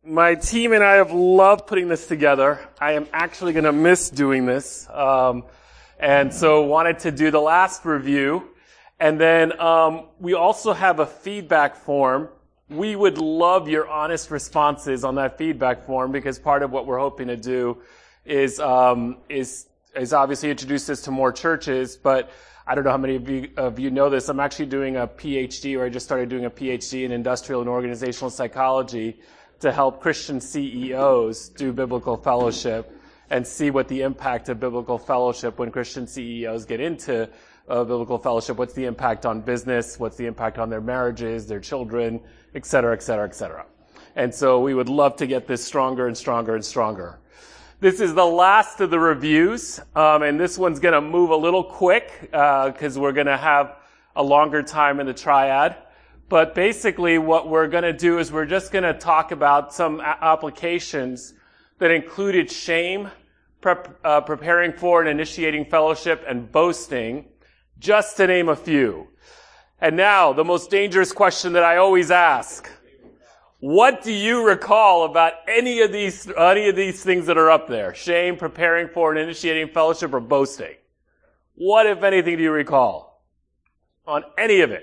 My team and I have loved putting this together. I am actually going to miss doing this. And so wanted to do the last review. And then we also have a feedback form. We would love your honest responses on that feedback form, because part of what we're hoping to do is obviously introduce this to more churches. But I don't know how many of you know this. I'm actually doing a PhD, or I just started doing a PhD in industrial and organizational psychology to help Christian CEOs do biblical fellowship and see what the impact of biblical fellowship when Christian CEOs get into biblical fellowship, what's the impact on business, what's the impact on their marriages, their children, et cetera, et cetera, et cetera. And so we would love to get this stronger and stronger and stronger. This is the last of the reviews, and this one's going to move a little quick because we're going to have a longer time in the triad. But basically what we're going to do is we're just going to talk about some applications that included shame, preparing for and initiating fellowship, and boasting, just to name a few. And now, the most dangerous question that I always ask. What do you recall about any of these things that are up there? Shame, preparing for and initiating fellowship, or boasting? What, if anything, do you recall on any of it?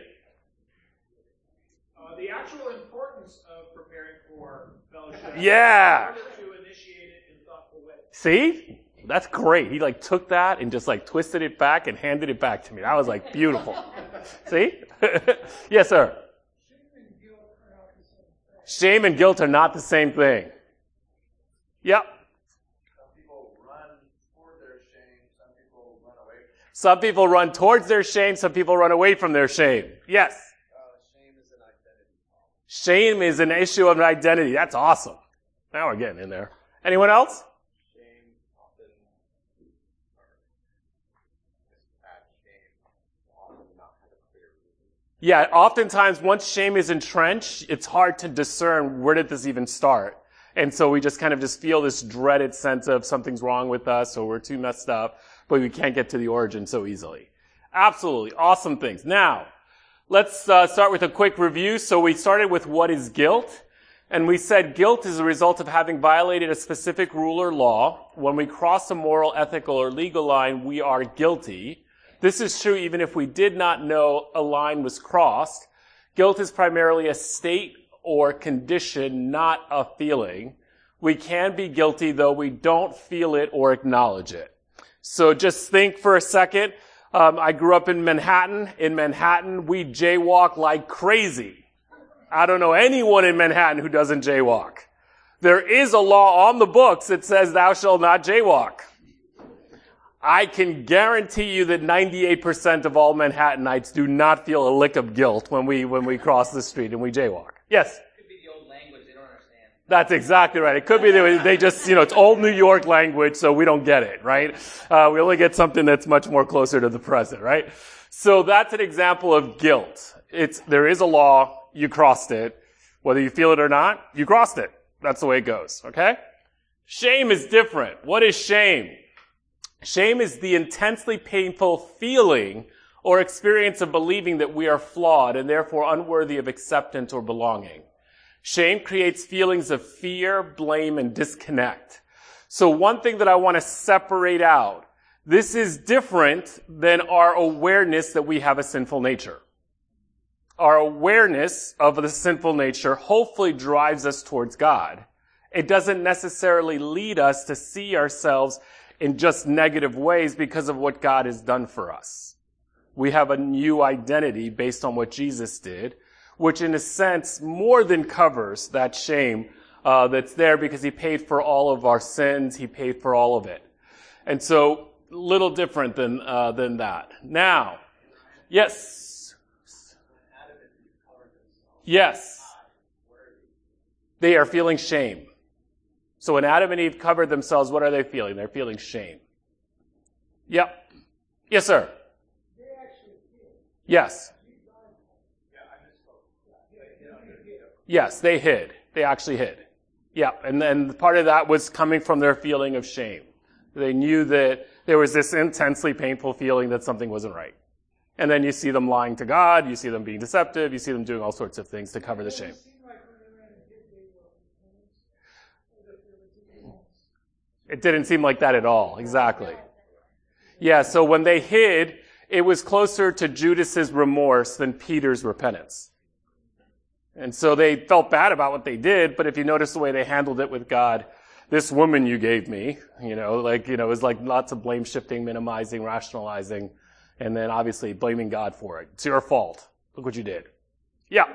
The actual importance of preparing for fellowship. Yeah. In order to initiate it in thoughtful ways. See? That's great. He took that and just twisted it back and handed it back to me. That was beautiful. See? Yes, sir. Shame and guilt are not the same thing. Yep. Some people run toward their shame. Some people run away from it. Some people run towards their shame. Some people run away from their shame. Yes. Shame is an identity. Shame is an issue of an identity. That's awesome. Now we're getting in there. Anyone else? Shame often, not have a clear reason. Yeah, oftentimes once shame is entrenched, it's hard to discern where did this even start. And so we just kind of feel this dreaded sense of something's wrong with us or we're too messed up, but we can't get to the origin so easily. Absolutely. Awesome things. Now, let's start with a quick review. So we started with what is guilt. And we said guilt is a result of having violated a specific rule or law. When we cross a moral, ethical, or legal line, we are guilty. This is true even if we did not know a line was crossed. Guilt is primarily a state or condition, not a feeling. We can be guilty though we don't feel it or acknowledge it. So just think for a second. I grew up in Manhattan. In Manhattan, we jaywalk like crazy. I don't know anyone in Manhattan who doesn't jaywalk. There is a law on the books that says thou shalt not jaywalk. I can guarantee you that 98% of all Manhattanites do not feel a lick of guilt when we cross the street and we jaywalk. Yes? It could be the old language they don't understand. That's exactly right. It could be they just, it's old New York language, so we don't get it, right? We only get something that's much more closer to the present, right? So that's an example of guilt. There is a law, you crossed it. Whether you feel it or not, you crossed it. That's the way it goes, okay? Shame is different. What is shame? Shame is the intensely painful feeling or experience of believing that we are flawed and therefore unworthy of acceptance or belonging. Shame creates feelings of fear, blame, and disconnect. So one thing that I want to separate out, this is different than our awareness that we have a sinful nature. Our awareness of the sinful nature hopefully drives us towards God. It doesn't necessarily lead us to see ourselves in just negative ways because of what God has done for us. We have a new identity based on what Jesus did, which in a sense more than covers that shame that's there because he paid for all of our sins. He paid for all of it. And so, little different than that. Now, yes. Yes. They are feeling shame. So when Adam and Eve covered themselves, what are they feeling? They're feeling shame. Yep. Yes, sir. Yes. Yes, they hid. They actually hid. Yeah, and then part of that was coming from their feeling of shame. They knew that there was this intensely painful feeling that something wasn't right. And then you see them lying to God, you see them being deceptive, you see them doing all sorts of things to cover the shame. It didn't seem like that at all. Exactly. Yeah, so when they hid, it was closer to Judas's remorse than Peter's repentance. And so they felt bad about what they did, but if you notice the way they handled it with God, this woman you gave me, it was like lots of blame shifting, minimizing, rationalizing, and then obviously blaming God for it. It's your fault. Look what you did. Yeah.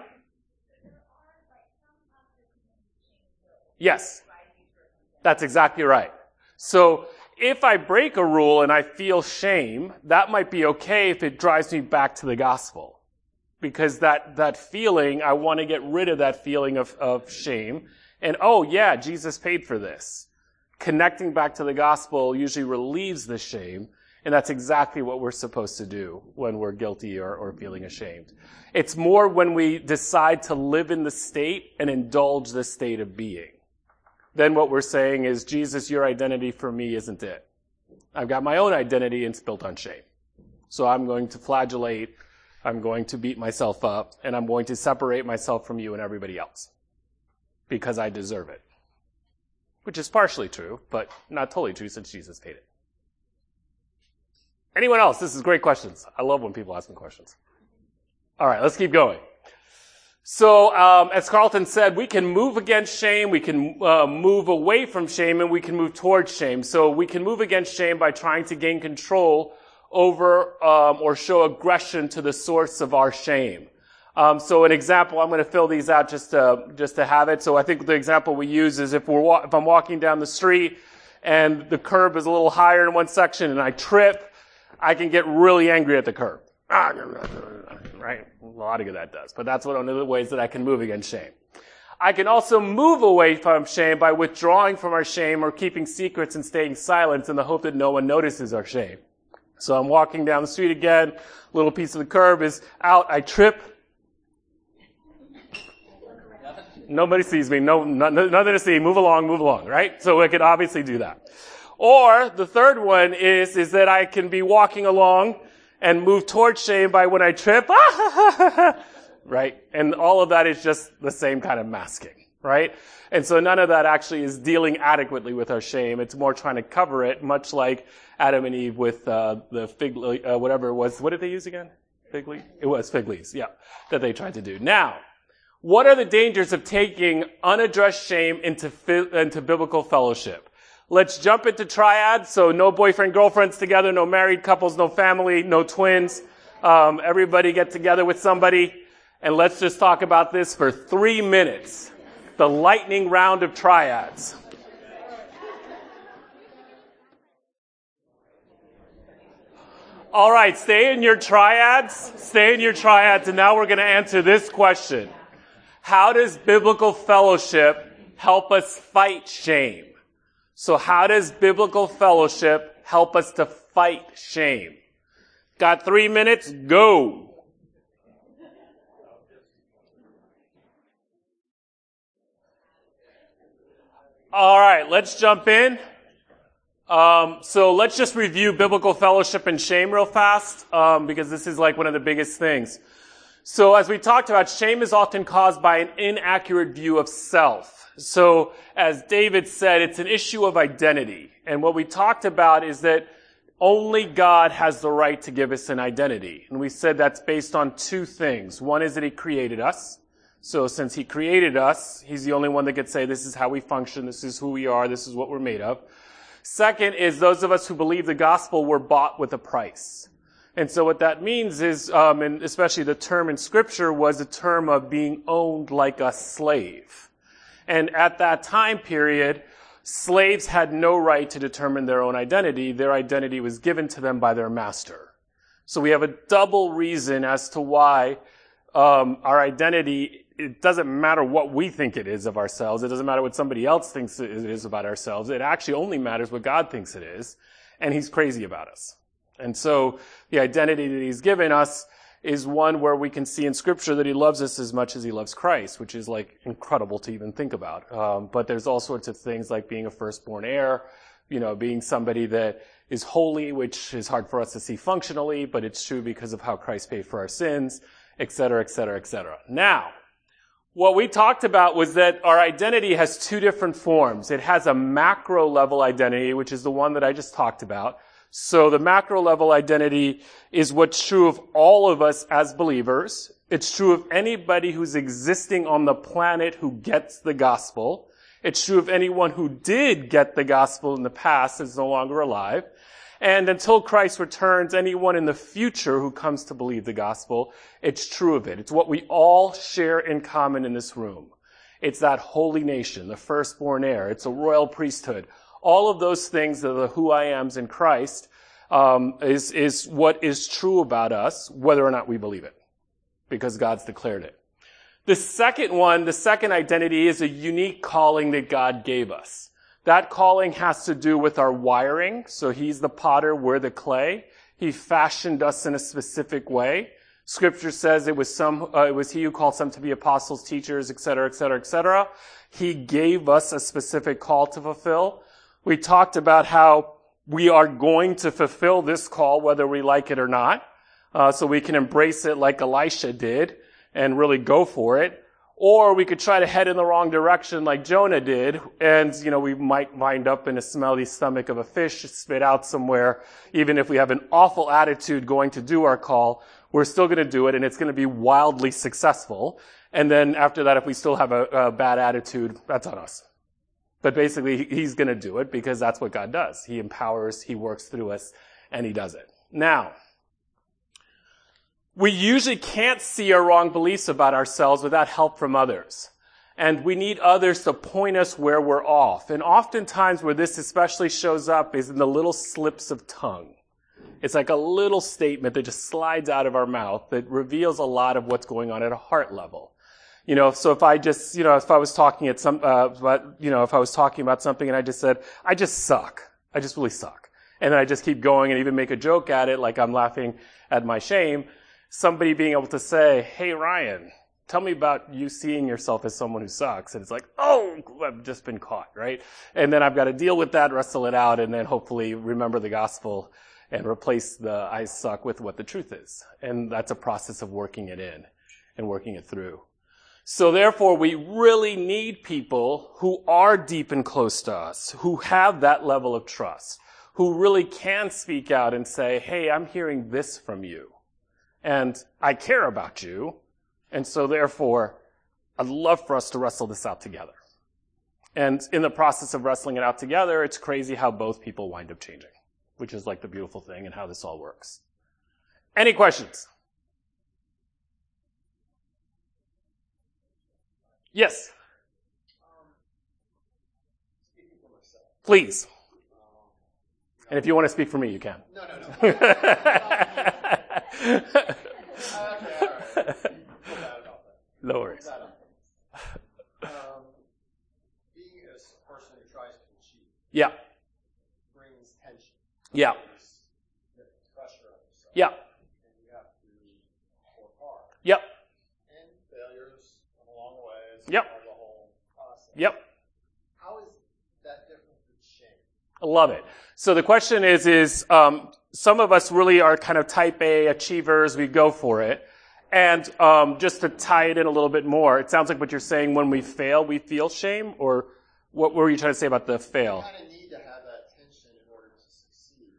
Yes. That's exactly right. So if I break a rule and I feel shame, that might be okay if it drives me back to the gospel. Because that feeling, I want to get rid of that feeling of shame. And, oh yeah, Jesus paid for this. Connecting back to the gospel usually relieves the shame. And that's exactly what we're supposed to do when we're guilty or feeling ashamed. It's more when we decide to live in the state and indulge the state of being. Then what we're saying is, Jesus, your identity for me isn't it. I've got my own identity and it's built on shame. So I'm going to flagellate, I'm going to beat myself up, and I'm going to separate myself from you and everybody else. Because I deserve it. Which is partially true, but not totally true since Jesus paid it. Anyone else? This is great questions. I love when people ask me questions. All right, let's keep going. So, as Carlton said, we can move against shame, we can move away from shame, and we can move towards shame. So we can move against shame by trying to gain control over or show aggression to the source of our shame. So an example, I'm going to fill these out just to have it. So I think the example we use is if I'm walking down the street and the curb is a little higher in one section and I trip, I can get really angry at the curb. Right? A lot of that does. But that's one of the ways that I can move against shame. I can also move away from shame by withdrawing from our shame or keeping secrets and staying silent in the hope that no one notices our shame. So I'm walking down the street again, a little piece of the curb is out, I trip. Nobody sees me, nothing to see, move along, right? So I could obviously do that. Or the third one is that I can be walking along and move towards shame by when I trip, right? And all of that is just the same kind of masking, right? And so none of that actually is dealing adequately with our shame. It's more trying to cover it, much like Adam and Eve with the fig, whatever it was. What did they use again? Fig leaf? It was fig leaves, yeah, that they tried to do. Now, what are the dangers of taking unaddressed shame into biblical fellowship? Let's jump into triads. So no boyfriend, girlfriends together, no married couples, no family, no twins. Everybody get together with somebody. And let's just talk about this for 3 minutes. The lightning round of triads. All right, stay in your triads. And now we're going to answer this question. How does biblical fellowship help us fight shame? So how does biblical fellowship help us to fight shame? Got 3 minutes? Go! All right, let's jump in. So let's just review biblical fellowship and shame real fast, because this is like one of the biggest things. So as we talked about, shame is often caused by an inaccurate view of self. So as David said, it's an issue of identity. And what we talked about is that only God has the right to give us an identity. And we said that's based on two things. One is that he created us. So since he created us, he's the only one that could say this is how we function, this is who we are, this is what we're made of. Second is those of us who believe the gospel were bought with a price. And so what that means is, and especially the term in Scripture was a term of being owned like a slave. And at that time period, slaves had no right to determine their own identity. Their identity was given to them by their master. So we have a double reason as to why our identity, it doesn't matter what we think it is of ourselves. It doesn't matter what somebody else thinks it is about ourselves. It actually only matters what God thinks it is. And he's crazy about us. And so the identity that he's given us is one where we can see in Scripture that he loves us as much as he loves Christ, which is like incredible to even think about. But there's all sorts of things like being a firstborn heir, being somebody that is holy, which is hard for us to see functionally, but it's true because of how Christ paid for our sins, et cetera, et cetera, et cetera. Now, What we talked about was that our identity has two different forms. It has a macro level identity, which is the one that I just talked about. So the macro level identity is what's true of all of us as believers. It's true of anybody who's existing on the planet who gets the gospel. It's true of anyone who did get the gospel in the past and is no longer alive. And until Christ returns, anyone in the future who comes to believe the gospel, it's true of it. It's what we all share in common in this room. It's that holy nation, the firstborn heir. It's a royal priesthood. All of those things that are the who I ams in Christ is what is true about us, whether or not we believe it, because God's declared it. The second one, the second identity, is a unique calling that God gave us. That calling has to do with our wiring. So he's the potter, we're the clay. He fashioned us in a specific way. Scripture says it was he who called some to be apostles, teachers, etc., etc., etc. He gave us a specific call to fulfill. We talked about how we are going to fulfill this call whether we like it or not. So we can embrace it like Elisha did and really go for it. Or we could try to head in the wrong direction like Jonah did, and, we might wind up in a smelly stomach of a fish, spit out somewhere. Even if we have an awful attitude going to do our call, we're still going to do it, and it's going to be wildly successful. And then after that, if we still have a bad attitude, that's on us. But basically, he's going to do it because that's what God does. He empowers, he works through us, and he does it. Now, we usually can't see our wrong beliefs about ourselves without help from others. And we need others to point us where we're off. And oftentimes where this especially shows up is in the little slips of tongue. It's like a little statement that just slides out of our mouth that reveals a lot of what's going on at a heart level. So if I just, if I was talking if I was talking about something and I just said, I just suck. I just really suck. And then I just keep going and even make a joke at it like I'm laughing at my shame. Somebody being able to say, hey, Ryan, tell me about you seeing yourself as someone who sucks. And it's like, oh, I've just been caught, right? And then I've got to deal with that, wrestle it out, and then hopefully remember the gospel and replace the I suck with what the truth is. And that's a process of working it in and working it through. So therefore, we really need people who are deep and close to us, who have that level of trust, who really can speak out and say, hey, I'm hearing this from you. And I care about you, and so therefore, I'd love for us to wrestle this out together. And in the process of wrestling it out together, it's crazy how both people wind up changing, which is like the beautiful thing and how this all works. Any questions? Yes? Speaking for myself. Please. And if you want to speak for me, you can. No. Okay, all right. No worries. Being a person who tries to achieve Yeah. brings tension. Yeah. There's pressure on yourself. Yeah. And you have to work hard. Yep. And failures come along the way as Yep. part of the whole process. Yep. How is that different from shame? I love it. So the question is some of us really are kind of type A achievers. We go for it. And just to tie it in a little bit more, it sounds like what you're saying, when we fail, we feel shame? Or what were you trying to say about the fail? You kind of need to have that tension in order to succeed.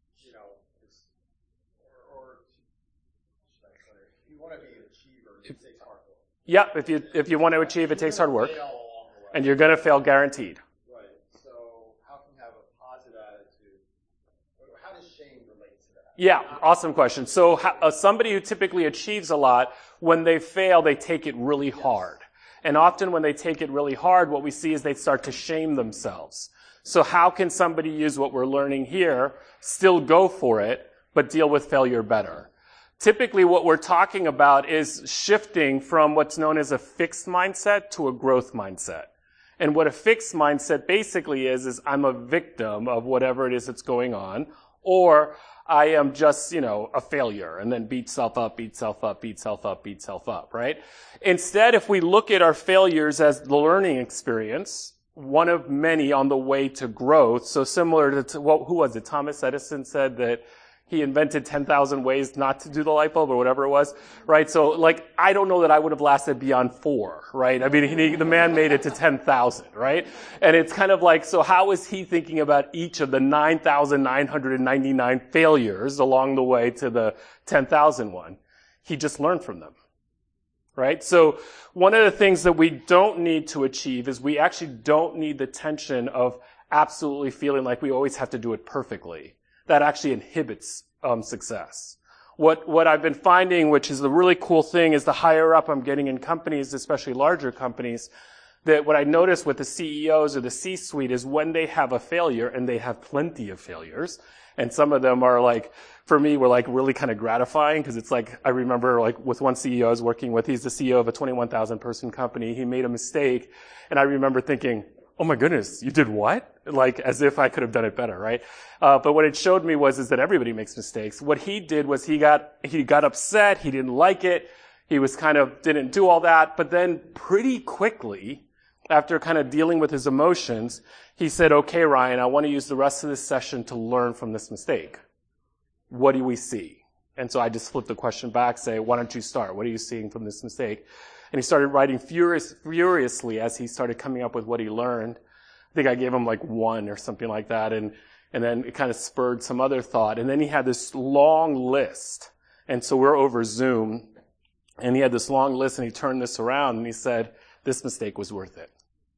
Or should I put it, if you want to be an achiever, it takes hard work. Yeah, if you want to achieve, it takes hard work. Fail along the way. And you're going to fail guaranteed. Right. So how can you have a positive attitude? How does shame relate to that? Yeah, awesome question. So somebody who typically achieves a lot, when they fail, they take it really hard. And often when they take it really hard, what we see is they start to shame themselves. So how can somebody use what we're learning here, still go for it, but deal with failure better? Typically what we're talking about is shifting from what's known as a fixed mindset to a growth mindset. And what a fixed mindset basically is I'm a victim of whatever it is that's going on, or I am just, a failure, and then beat self up, right? Instead, if we look at our failures as the learning experience, one of many on the way to growth, so similar to who was it? Thomas Edison said that, He invented 10,000 ways not to do the light bulb or whatever it was, right? So, like, I don't know that I would have lasted beyond 4, right? I mean, the man made it to 10,000, right? And it's kind of like, so how is he thinking about each of the 9,999 failures along the way to the 10,000 one? He just learned from them, right? So one of the things that we don't need to achieve is we actually don't need the tension of absolutely feeling like we always have to do it perfectly. That actually inhibits success. What I've been finding, which is the really cool thing, is the higher up I'm getting in companies, especially larger companies, that what I notice with the CEOs or the C-suite is when they have a failure, and they have plenty of failures, and some of them are like, for me, were like really kind of gratifying, because it's like, I remember like with one CEO I was working with, he's the CEO of a 21,000 person company, he made a mistake, and I remember thinking, oh my goodness, you did what? Like, as if I could have done it better, right? But what it showed me is that everybody makes mistakes. What he did was he got upset, he didn't like it, he was kind of, didn't do all that, but then pretty quickly, after kind of dealing with his emotions, he said, okay, Ryan, I want to use the rest of this session to learn from this mistake. What do we see? And so I just flipped the question back, say, why don't you start? What are you seeing from this mistake? And he started writing furiously as he started coming up with what he learned. I think I gave him like 1 or something like that. And then it kind of spurred some other thought. And then he had this long list. And so we're over Zoom. And he had this long list, and he turned this around and he said, this mistake was worth it.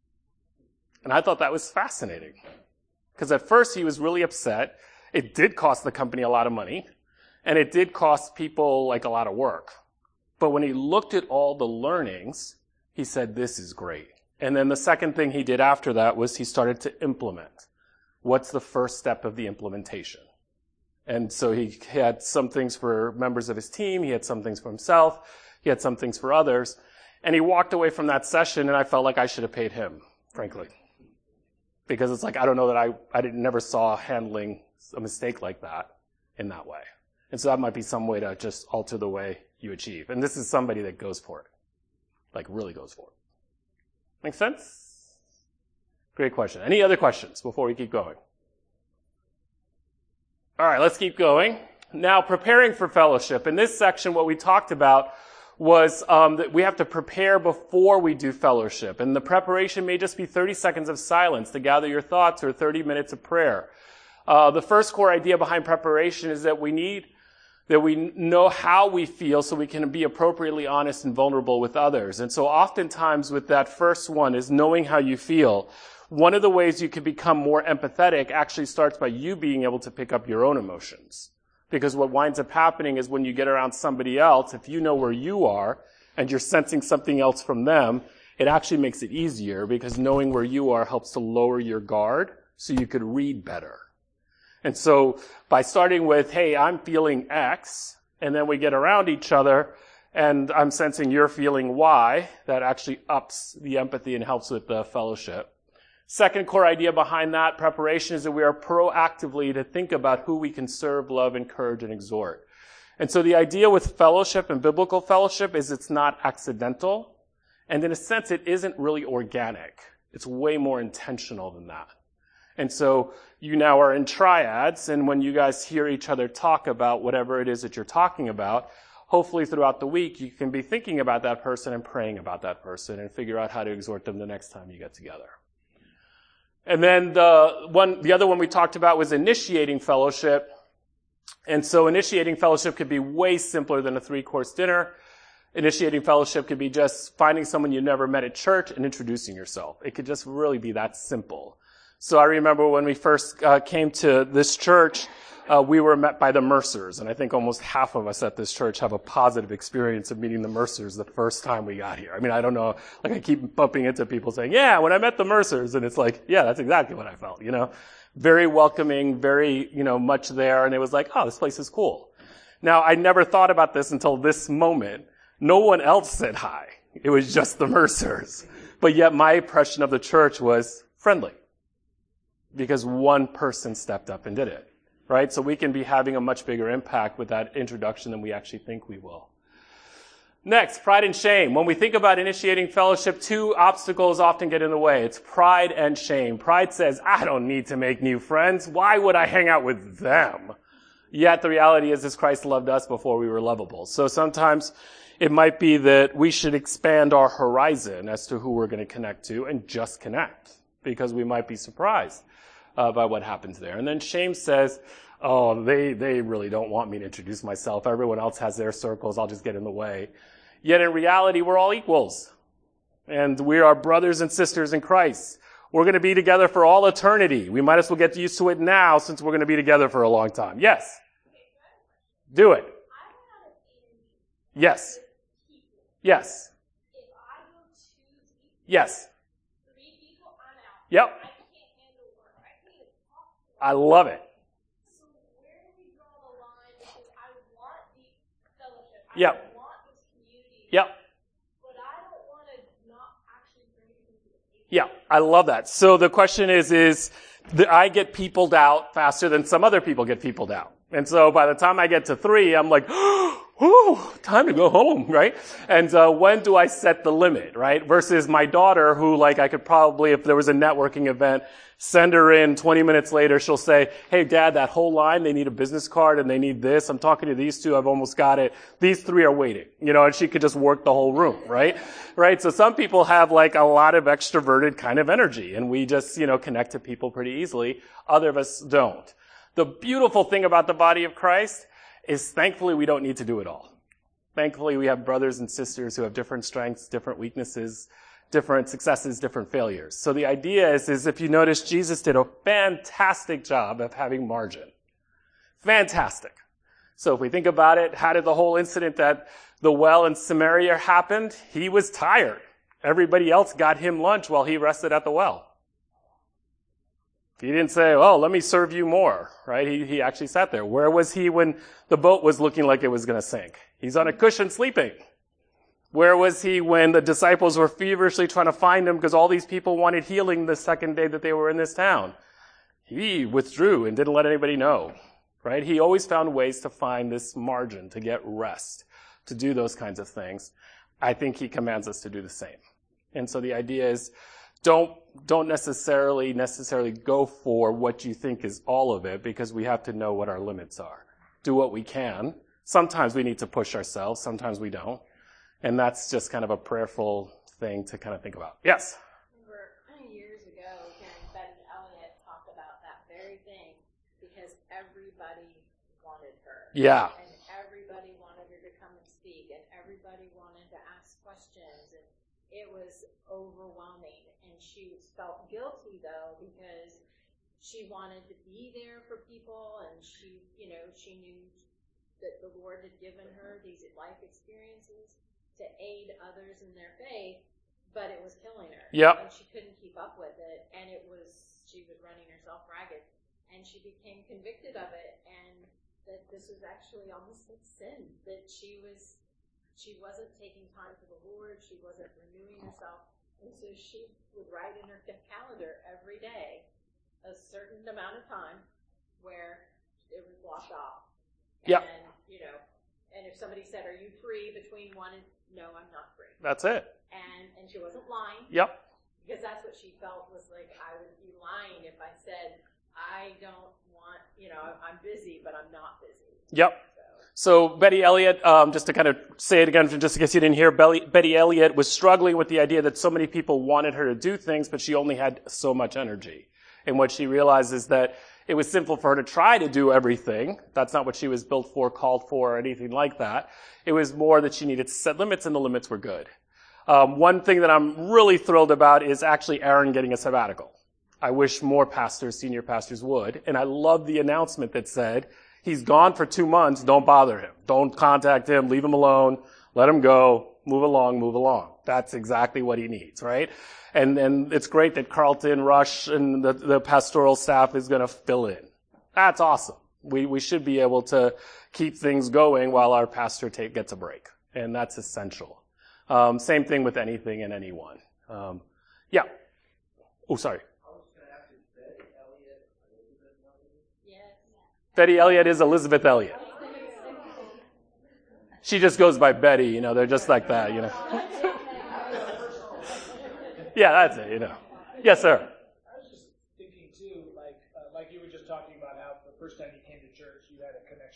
And I thought that was fascinating. Because at first he was really upset. It did cost the company a lot of money. And it did cost people like a lot of work. But when he looked at all the learnings, he said, this is great. And then the second thing he did after that was he started to implement. What's the first step of the implementation? And so he had some things for members of his team. He had some things for himself. He had some things for others. And he walked away from that session, and I felt like I should have paid him, frankly. Because it's like, I don't know that I never saw handling a mistake like that in that way. And so that might be some way to just alter the way you achieve. And this is somebody that goes for it. Like, really goes for it. Make sense? Great question. Any other questions before we keep going? All right, let's keep going. Now, preparing for fellowship. In this section, what we talked about was that we have to prepare before we do fellowship. And the preparation may just be 30 seconds of silence to gather your thoughts or 30 minutes of prayer. The first core idea behind preparation is that we know how we feel so we can be appropriately honest and vulnerable with others. And so oftentimes with that first one is knowing how you feel. One of the ways you can become more empathetic actually starts by you being able to pick up your own emotions. Because what winds up happening is when you get around somebody else, if you know where you are and you're sensing something else from them, it actually makes it easier because knowing where you are helps to lower your guard so you could read better. And so by starting with, hey, I'm feeling X, and then we get around each other, and I'm sensing you're feeling Y, that actually ups the empathy and helps with the fellowship. Second core idea behind that preparation is that we are proactively to think about who we can serve, love, encourage, and exhort. And so the idea with fellowship and biblical fellowship is it's not accidental, and in a sense it isn't really organic. It's way more intentional than that. And so you now are in triads, and when you guys hear each other talk about whatever it is that you're talking about, hopefully throughout the week you can be thinking about that person and praying about that person and figure out how to exhort them the next time you get together. And then the other one we talked about was initiating fellowship. And so initiating fellowship could be way simpler than a 3-course dinner. Initiating fellowship could be just finding someone you never met at church and introducing yourself. It could just really be that simple. So I remember when we first came to this church, we were met by the Mercers, and I think almost half of us at this church have a positive experience of meeting the Mercers the first time we got here. I mean, I don't know, like I keep bumping into people saying, yeah, when I met the Mercers, and it's like, yeah, that's exactly what I felt, you know. Very welcoming, very, much there, and it was like, oh, this place is cool. Now, I never thought about this until this moment. No one else said hi. It was just the Mercers. But yet my impression of the church was friendly. Because one person stepped up and did it, right? So we can be having a much bigger impact with that introduction than we actually think we will. Next, pride and shame. When we think about initiating fellowship, 2 obstacles often get in the way. It's pride and shame. Pride says, I don't need to make new friends. Why would I hang out with them? Yet the reality is Christ loved us before we were lovable. So sometimes it might be that we should expand our horizon as to who we're going to connect to and just connect, because we might be surprised by what happens there. And then shame says, oh, they really don't want me to introduce myself. Everyone else has their circles. I'll just get in the way. Yet in reality, we're all equals. And we are brothers and sisters in Christ. We're going to be together for all eternity. We might as well get used to it now since we're going to be together for a long time. Yes. Do it. Yes. Yes. Yes. Yep. I love it. So where do we draw the line? Because I want the fellowship. Yep. I want this community. Yep. But I don't want to not actually bring people to the table. Yeah, I love that. So the question is that I get peopled out faster than some other people get peopled out. And so by the time I get to 3, I'm like, whoo, time to go home, right? And when do I set the limit, right? Versus my daughter who, like, I could probably, if there was a networking event, send her in 20 minutes later, she'll say, hey, Dad, that whole line, they need a business card and they need this. I'm talking to these 2. I've almost got it. These 3 are waiting, and she could just work the whole room, right? Right? So some people have, like, a lot of extroverted kind of energy and we just, connect to people pretty easily. Other of us don't. The beautiful thing about the body of Christ is thankfully we don't need to do it all. Thankfully we have brothers and sisters who have different strengths, different weaknesses, different successes, different failures. So the idea is if you notice, Jesus did a fantastic job of having margin. Fantastic. So if we think about it, how did the whole incident at the well in Samaria happen? He was tired. Everybody else got him lunch while he rested at the well. He didn't say, oh, let me serve you more, right? He actually sat there. Where was he when the boat was looking like it was going to sink? He's on a cushion sleeping. Where was he when the disciples were feverishly trying to find him because all these people wanted healing the second day that they were in this town? He withdrew and didn't let anybody know, right? He always found ways to find this margin, to get rest, to do those kinds of things. I think he commands us to do the same. And so the idea is, don't necessarily go for what you think is all of it, because we have to know what our limits are. Do what we can. Sometimes we need to push ourselves. Sometimes we don't. And that's just kind of a prayerful thing to kind of think about. Yes? Years ago, hearing Betty Elliott talk about that very thing, because everybody wanted her. Yeah. And everybody wanted her to come and speak, and everybody wanted to ask questions, and it was overwhelming. And she felt guilty, though, because she wanted to be there for people, and she knew that the Lord had given her these life experiences to aid others in their faith, but it was killing her. Yep. And she couldn't keep up with it, and she was running herself ragged, and she became convicted of it, and that this was actually almost like sin, that she wasn't taking time for the Lord, she wasn't renewing herself. And so she would write in her calendar every day a certain amount of time where it was blocked off. Yep. And, and if somebody said, are you free between 1 and, no, I'm not free. That's it. And she wasn't lying. Yep. Because that's what she felt was like, I would be lying if I said, I don't want, I'm busy, but I'm not busy. Yep. So Betty Elliott, just to kind of say it again, just in case you didn't hear, Betty Elliott was struggling with the idea that so many people wanted her to do things, but she only had so much energy. And what she realized is that it was simple for her to try to do everything. That's not what she was built for, called for, or anything like that. It was more that she needed to set limits, and the limits were good. One thing that I'm really thrilled about is actually Aaron getting a sabbatical. I wish more pastors, senior pastors would. And I love the announcement that said, he's gone for 2 months. Don't bother him. Don't contact him. Leave him alone. Let him go. Move along. That's exactly what he needs, right? And it's great that Carlton Rush and the pastoral staff is going to fill in. That's awesome. We should be able to keep things going while our pastor gets a break. And that's essential. Same thing with anything and anyone. Yeah. Oh, sorry. Betty Elliott is Elizabeth Elliott. She just goes by Betty, they're just like that, Yeah, that's it, Yes, sir. I was just thinking too, like you were just talking about how the first time you came to church, you had a connection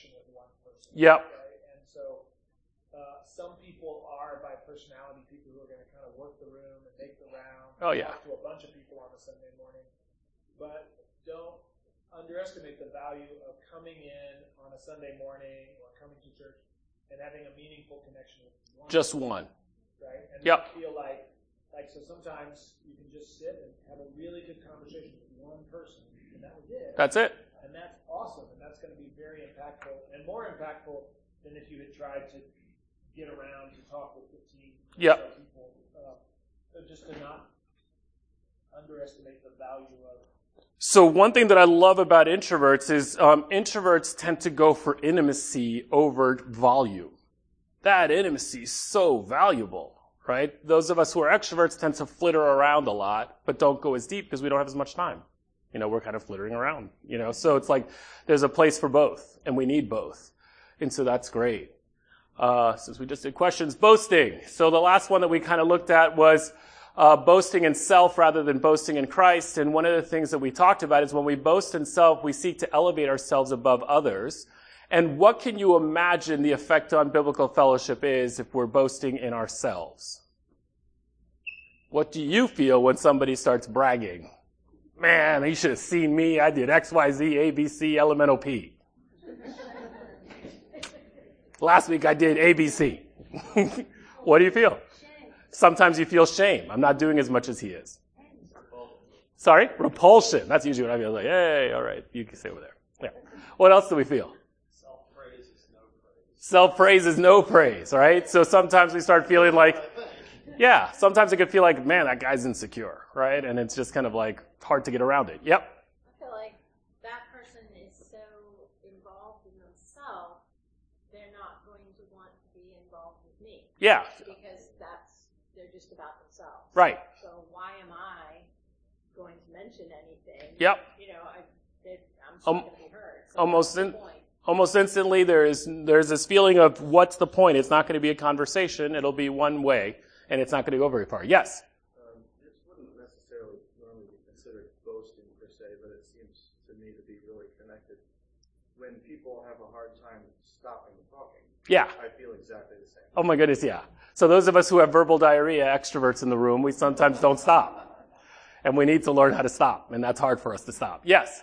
Yep. Right? And so some people are, by personality, people who are going to kind of work the room and make the round. Oh, yeah. Talk to a bunch of people on a Sunday morning. But don't underestimate the value of coming in on a Sunday morning or coming to church and having a meaningful connection with one. Just one. Right? And Yep. feel like so sometimes you can just sit and have a really good conversation with one person, and that was it. That's it. And that's awesome, and that's going to be very impactful, and more impactful than if you had tried to get around to talk with 15 Yep. people. So just to not underestimate the value of. So one thing that I love about introverts is introverts tend to go for intimacy over volume. That intimacy is so valuable, right? Those of us who are extroverts tend to flitter around a lot, but don't go as deep because we don't have as much time. We're kind of flittering around, So it's like there's a place for both, and we need both. And so that's great. Since we just did questions, boasting. So the last one that we kind of looked at was boasting in self rather than boasting in Christ. And one of the things that we talked about is when we boast in self, we seek to elevate ourselves above others. And what can you imagine the effect on biblical fellowship is if we're boasting in ourselves? What do you feel when somebody starts bragging? Man, you should have seen me. I did X, Y, Z, A, B, C, elemental P. Last week I did A, B, C. What do you feel? Sometimes you feel shame. I'm not doing as much as he is. Sorry? Repulsion. That's usually what I feel. Like, hey, all right, you can stay over there. Yeah. What else do we feel? Self-praise is no praise. Self-praise is no praise, right? So sometimes we start feeling like, yeah, sometimes it could feel like, man, that guy's insecure, right? And it's just kind of like hard to get around it. Yep. I feel like that person is so involved in themselves, they're not going to want to be involved with me. Yeah. Because they're just about themselves. Right. So why am I going to mention anything? Yep. I'm still going to be heard. So almost instantly there's this feeling of what's the point? It's not going to be a conversation. It'll be one way, and it's not going to go very far. Yes? This wouldn't necessarily normally be considered boasting per se, but it seems to me to be really connected. When people have a hard time stopping talking, Yeah. I feel exactly the same. Oh my goodness, yeah. So those of us who have verbal diarrhea, extroverts in the room, we sometimes don't stop. And we need to learn how to stop, and that's hard for us to stop. Yes?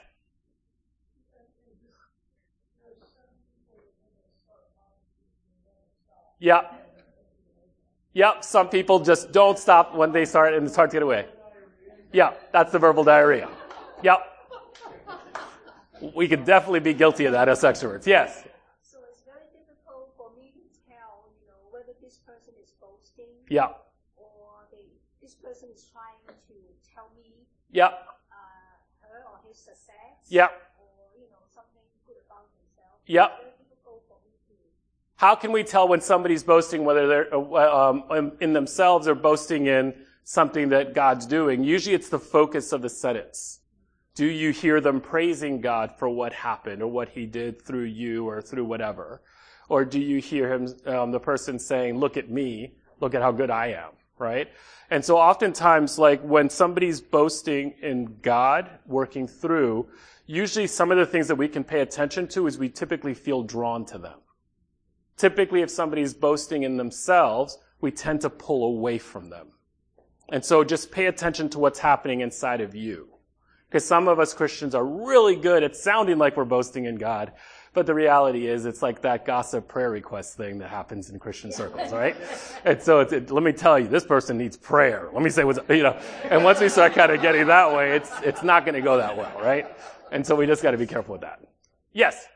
Yeah. Yep, some people just don't stop when they start, and it's hard to get away. Yeah, that's the verbal diarrhea. Yep. We could definitely be guilty of that as extroverts. Yes? So it's very difficult for me to tell, whether this person is boasting Yeah. or this person is trying to tell me Yep. her or his success. Yep. Or, something good about himself. Yep. It's very difficult for me to. How can we tell when somebody's boasting, whether they're in themselves or boasting in something that God's doing? Usually it's the focus of the sentence. Do you hear them praising God for what happened or what he did through you or through whatever? Or do you hear him, the person saying, look at me, look at how good I am, right? And so oftentimes, like when somebody's boasting in God, working through, usually some of the things that we can pay attention to is we typically feel drawn to them. Typically, if somebody's boasting in themselves, we tend to pull away from them. And so just pay attention to what's happening inside of you. Because some of us Christians are really good at sounding like we're boasting in God, but the reality is it's like that gossip prayer request thing that happens in Christian circles, right? And so let me tell you, this person needs prayer. Let me say and once we start kind of getting that way, it's not going to go that well, right? And so we just got to be careful with that. Yes?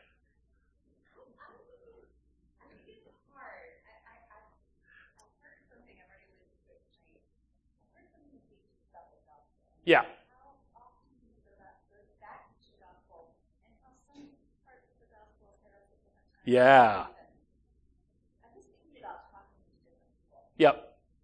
Yeah. Yeah. Yep.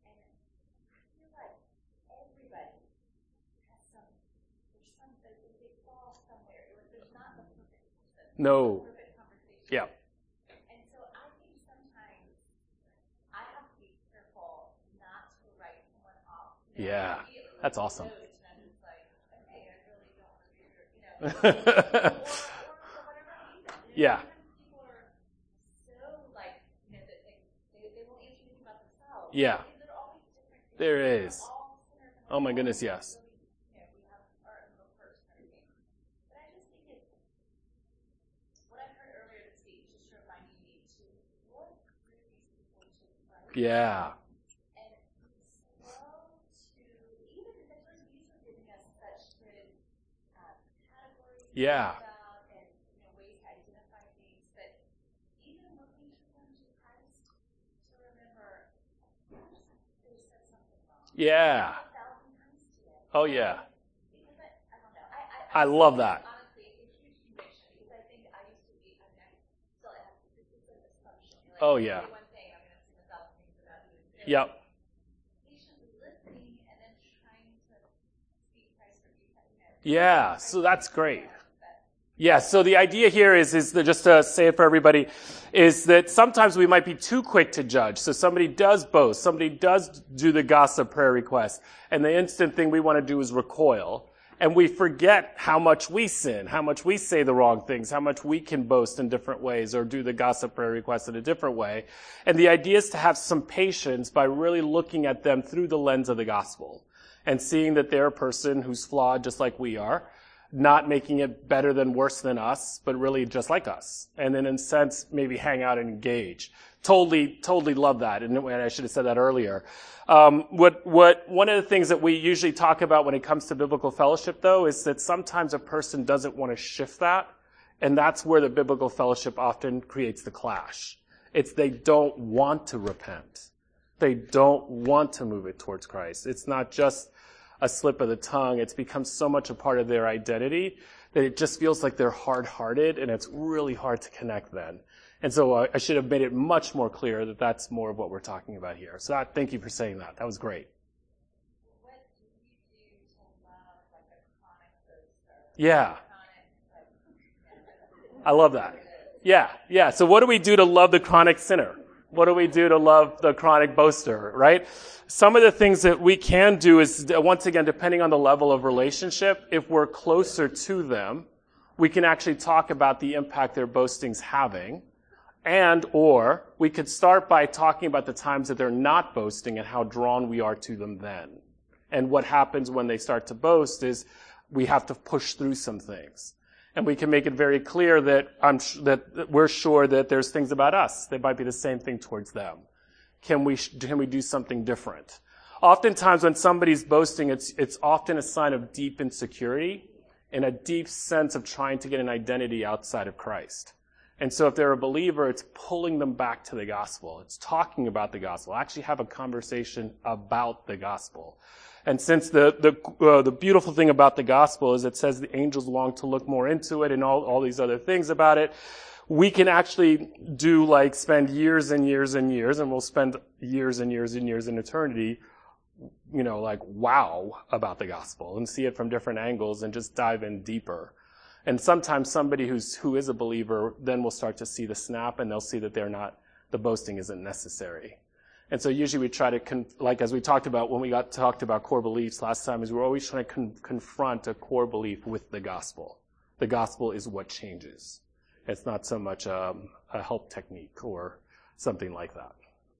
No. Yeah. And so I think sometimes I have to be careful not to write someone off. Yeah. That's awesome. Okay, I really don't want to be here. Yeah. People are Yeah. Is there always different There things? is. All sinners and Oh my all goodness, yes. really, we have our own little first kind of thing. But I just think it's what I heard earlier this week just reminding me to Lord bring these people to Christ. Yeah. And be slow to even the first these were giving us such good categories to Yeah. think about and ways to identify things, but even looking to them to Christ to remember they said something wrong. Yeah. 1,000 times today. Oh yeah. Because I don't know. I I love that. Honestly, it's a huge conviction because I think I used to be, I still have this is an assumption. Like, Oh, if yeah. you say one thing, I'm going to assume 1,000 things about you. And Yep. patiently listening and then trying to speak Christ for you. Yeah. So that's great. Yeah, so the idea here is that, just to say it for everybody, is that sometimes we might be too quick to judge. So somebody does boast, somebody does do the gossip prayer request, and the instant thing we want to do is recoil. And we forget how much we sin, how much we say the wrong things, how much we can boast in different ways or do the gossip prayer request in a different way. And the idea is to have some patience by really looking at them through the lens of the gospel and seeing that they're a person who's flawed just like we are, not making it better than worse than us, but really just like us. And then in a sense, maybe hang out and engage. Totally love that. And I should have said that earlier. One of the things that we usually talk about when it comes to biblical fellowship, though, is that sometimes a person doesn't want to shift that. And that's where the biblical fellowship often creates the clash. It's they don't want to repent. They don't want to move it towards Christ. It's not just a slip of the tongue. It's become so much a part of their identity that it just feels like they're hard-hearted, and it's really hard to connect then. And so I should have made it much more clear that that's more of what we're talking about here. So thank you for saying that. That was great. What do you do to love like a chronic boaster? Yeah. I love that. Yeah. So what do we do to love the chronic sinner? What do we do to love the chronic boaster, right? Some of the things that we can do is, once again, depending on the level of relationship, if we're closer to them, we can actually talk about the impact their boasting's having. Or we could start by talking about the times that they're not boasting and how drawn we are to them then. And what happens when they start to boast is we have to push through some things. And we can make it very clear that that we're sure that there's things about us that might be the same thing towards them. Can we do something different? Oftentimes when somebody's boasting, it's often a sign of deep insecurity and a deep sense of trying to get an identity outside of Christ. And so if they're a believer, it's pulling them back to the gospel. It's talking about the gospel. Actually have a conversation about the gospel. And since the beautiful thing about the gospel is it says the angels long to look more into it and all these other things about it, we can actually spend years and years and years, and we'll spend years and years and years in eternity, wow about the gospel and see it from different angles and just dive in deeper. And sometimes somebody who is a believer then will start to see the snap, and they'll see that the boasting isn't necessary. And so usually we try to, as we talked about when we talked about core beliefs last time, is we're always trying to confront a core belief with the gospel. The gospel is what changes. It's not so much a help technique or something like that.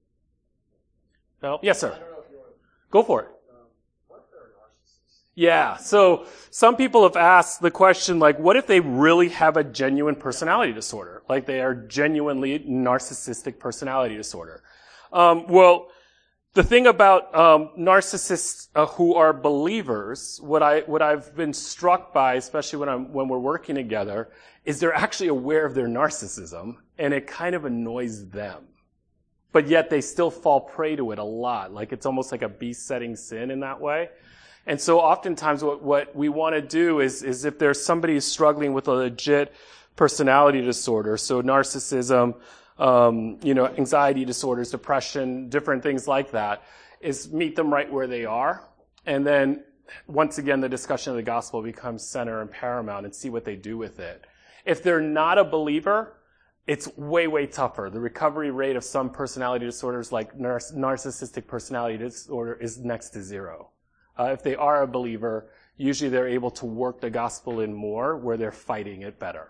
No? Yes, sir. I don't know if you want to. Go for it. What if they're narcissists? Yeah. So some people have asked the question, what if they really have a genuine personality disorder? Like they are genuinely narcissistic personality disorder. Well, the thing about narcissists who are believers, what I've been struck by, especially when we're working together, is they're actually aware of their narcissism, and it kind of annoys them. But yet they still fall prey to it a lot. Like it's almost like a besetting sin in that way. And so oftentimes what we want to do is if there's somebody who's struggling with a legit personality disorder, so narcissism, anxiety disorders, depression, different things like that, is meet them right where they are. And then once again, the discussion of the gospel becomes center and paramount and see what they do with it. If they're not a believer, it's way, way tougher. The recovery rate of some personality disorders like narcissistic personality disorder is next to zero. If they are a believer, usually they're able to work the gospel in more where they're fighting it better.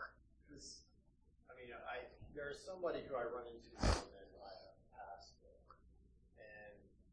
There's somebody who I run into in my past, and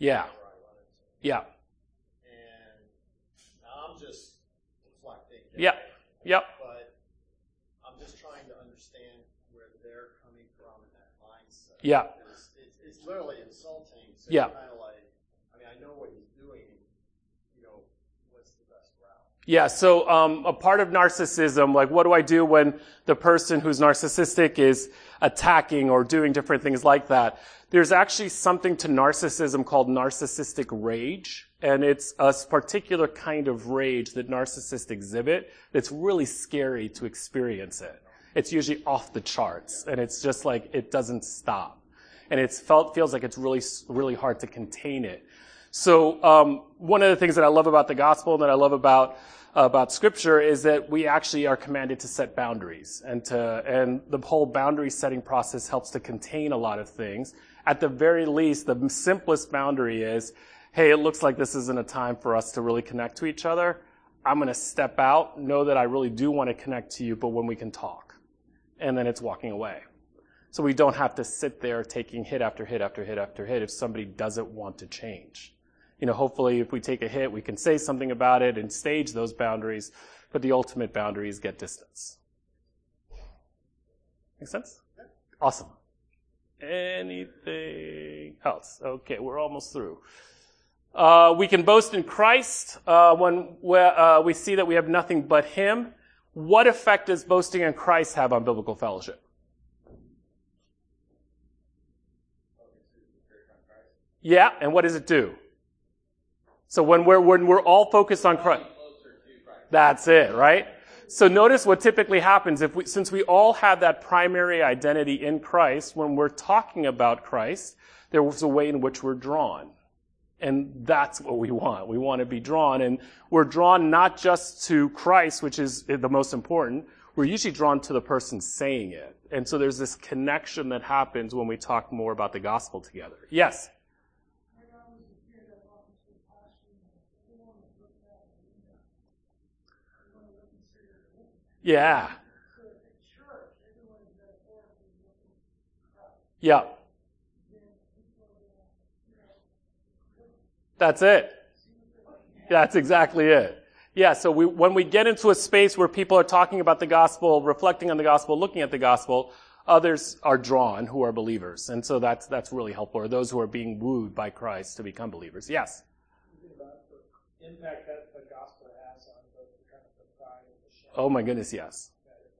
Yeah. where I run into. Yeah. And now I'm just reflecting. Yeah. Yep. But I'm just trying to understand where they're coming from in that mindset. Yeah. It's literally insulting. So Yeah. you're kind of like, I mean, I know what he's doing. You know, what's the best route? Yeah, so a part of narcissism, like what do I do when the person who's narcissistic is attacking or doing different things like that? There's actually something to narcissism called narcissistic rage, and it's a particular kind of rage that narcissists exhibit that's really scary to experience it. It's usually off the charts, and it's just like it doesn't stop. And feels like it's really, really hard to contain it. So one of the things that I love about the gospel and that I love about Scripture is that we actually are commanded to set boundaries, and the whole boundary setting process helps to contain a lot of things. At the very least, the simplest boundary is, hey, it looks like this isn't a time for us to really connect to each other. I'm going to step out, know that I really do want to connect to you, but when we can talk. And then it's walking away. So we don't have to sit there taking hit after hit after hit after hit if somebody doesn't want to change. You know, hopefully if we take a hit, we can say something about it and stage those boundaries, but the ultimate boundary is get distance. Make sense? Awesome. Anything else? Okay, we're almost through. We can boast in Christ when we see that we have nothing but Him. What effect does boasting in Christ have on biblical fellowship? Yeah, and what does it do? So when we're all focused on Christ, that's it, right? So notice what typically happens since we all have that primary identity in Christ, when we're talking about Christ, there's a way in which we're drawn. And that's what we want. We want to be drawn. And we're drawn not just to Christ, which is the most important. We're usually drawn to the person saying it. And so there's this connection that happens when we talk more about the gospel together. Yes? Yeah. Yeah. That's it. That's exactly it. Yeah, so when we get into a space where people are talking about the gospel, reflecting on the gospel, looking at the gospel, others are drawn who are believers. And so that's really helpful, or those who are being wooed by Christ to become believers. Yes? About the impact that the gospel has on both the kind of the pride and the shame. Oh my goodness, yes. That if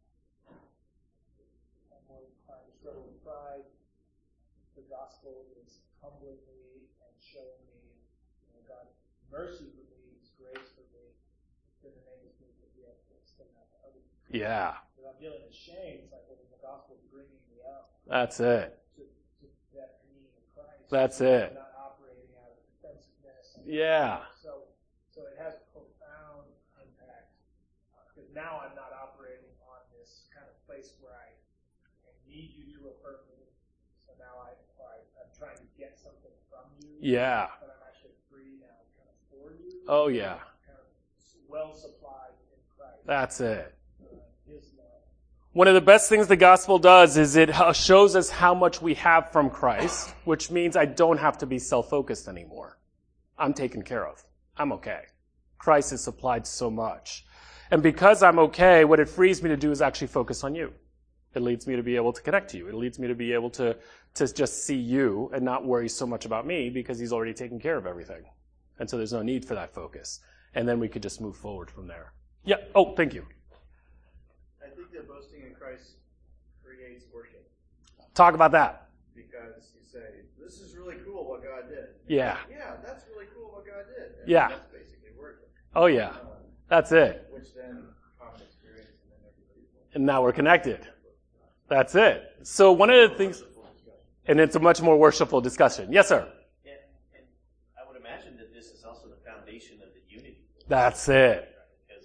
I'm more inclined to struggle with pride, the gospel is humbling me and showing me, God's mercy for me, His grace for me, then enables me to be able to extend that to other people. Yeah. When I'm dealing with shame, it's like, well, the gospel is bringing me up That's it. to that communion with Christ. That's it. I'm not operating out of defensiveness. Yeah. So it has profound impact, because now I'm not operating on this kind of place where I need you to affirm me. So now I'm trying to get something from you. Yeah. But I'm actually free now, kind of for you. Oh yeah. Kind of well supplied in Christ. That's it. His love. One of the best things the gospel does is it shows us how much we have from Christ, which means I don't have to be self-focused anymore. I'm taken care of. I'm okay. Christ has supplied so much. And because I'm okay, what it frees me to do is actually focus on you. It leads me to be able to connect to you. It leads me to be able to just see you and not worry so much about me because He's already taken care of everything. And so there's no need for that focus. And then we could just move forward from there. Yeah. Oh, thank you. I think that boasting in Christ creates worship. Talk about that. Because you say, this is really cool what God did. Yeah. Yeah, that's really cool what God did. And Yeah. that's basically worship. Oh, yeah. That's it. Which then common experience, and then everybody's like, And now we're connected. That's it. So one of the things, and it's a much more worshipful discussion. Yes, sir. And I would imagine that this is also the foundation of the unity. That's it. Because,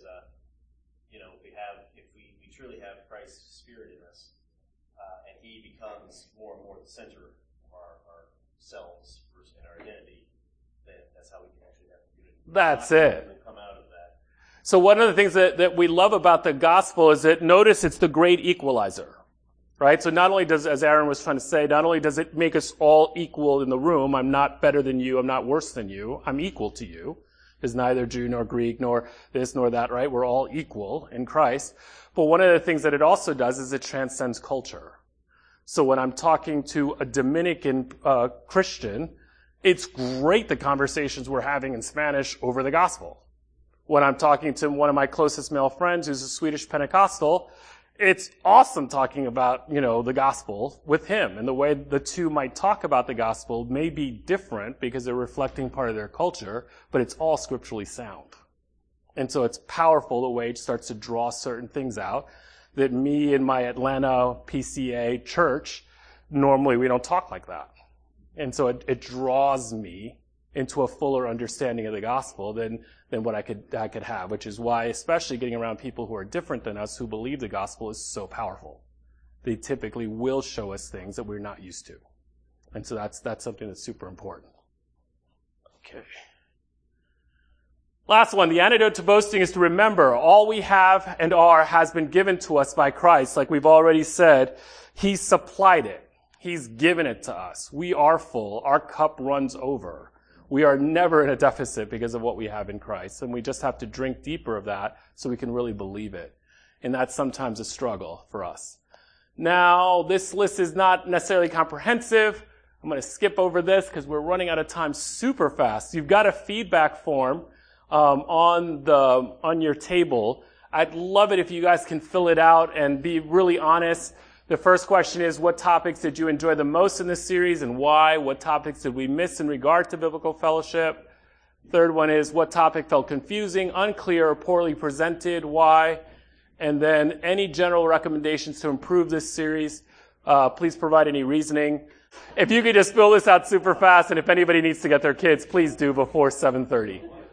if we truly have Christ's Spirit in us, and He becomes more and more the center of our selves and our identity, then that's how we can actually have unity. That's it. Will come out of that. So one of the things that we love about the gospel is that, notice, it's the great equalizer. right? So not only does, as Aaron was trying to say, not only does it make us all equal in the room, I'm not better than you, I'm not worse than you, I'm equal to you. There's neither Jew nor Greek nor this nor that, right? We're all equal in Christ. But one of the things that it also does is it transcends culture. So when I'm talking to a Dominican Christian, it's great the conversations we're having in Spanish over the gospel. When I'm talking to one of my closest male friends who's a Swedish Pentecostal, it's awesome talking about, the gospel with him. And the way the two might talk about the gospel may be different because they're reflecting part of their culture, but it's all scripturally sound. And so it's powerful the way it starts to draw certain things out that me and my Atlanta PCA church, normally we don't talk like that. And so it draws me into a fuller understanding of the gospel than what I could have, which is why, especially getting around people who are different than us, who believe the gospel is so powerful. They typically will show us things that we're not used to. And so that's something that's super important. Okay. Last one, the antidote to boasting is to remember all we have and are has been given to us by Christ. Like we've already said, He supplied it. He's given it to us. We are full. Our cup runs over. We are never in a deficit because of what we have in Christ. And we just have to drink deeper of that so we can really believe it. And that's sometimes a struggle for us. Now, this list is not necessarily comprehensive. I'm going to skip over this because we're running out of time super fast. You've got a feedback form on your table. I'd love it if you guys can fill it out and be really honest. The first question is, what topics did you enjoy the most in this series and why? What topics did we miss in regard to biblical fellowship? Third one is, what topic felt confusing, unclear, or poorly presented? Why? And then any general recommendations to improve this series. Please provide any reasoning. If you could just fill this out super fast, and if anybody needs to get their kids, please do before 7:30.